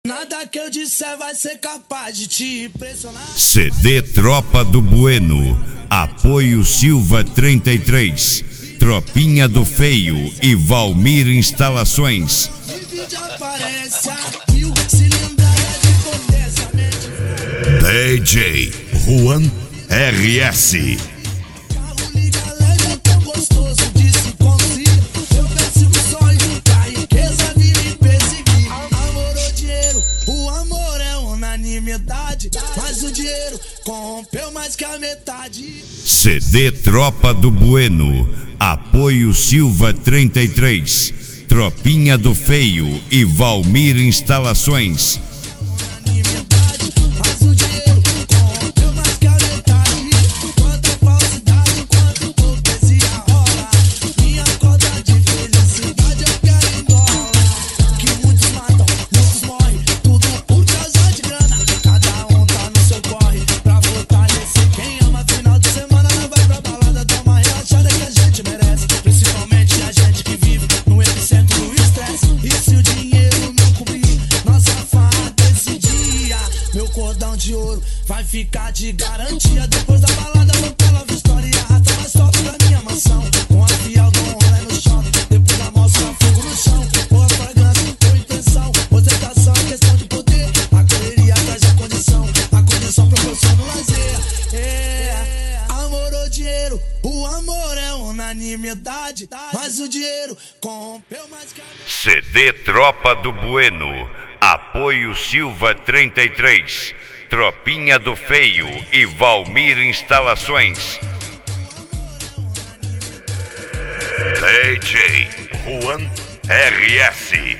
Nada que eu disser vai ser capaz de te impressionar. CD Tropa do Bueno, apoio Silva 33, Tropinha do Feio e Valmir Instalações. DJ Juan RS. Mas o dinheiro corrompeu mais que a metade. CD Tropa do Bueno, apoio Silva 33, Tropinha do Feio e Valmir Instalações. Mas o dinheiro corrompeu mais que a metade. Quanta falsidade, quanta hipocrisia rola. Minha cota de felicidade eu quero em dólar. Que muitos matam, muitos morrem, tudo por causa de grana. Cada um tá no seu corre pra fortalecer quem ama. Final de semana não vai pra balada, dá uma relaxada que a gente merece. Principalmente a gente que vive no epicentro do estresse. E se o dinheiro não cobrir nossa farra desse dia, meu cordão de ouro vai ficar de garantia. Depois da balada vou pela Vitória e arrasta mais top pra minha mansão. Com a fiel do rolê no shopping, depois amostra fogo no chão. Boa fragrância, boa intenção, ostentação é questão de poder. A correria traz a condição proporciona o lazer. Amor ou dinheiro, o amor é unanimidade. Mas o dinheiro corrompeu mais que a... CD Tropa do Bueno, apoio Silva 33, Tropinha do Feio e Valmir Instalações. DJ Juan RS.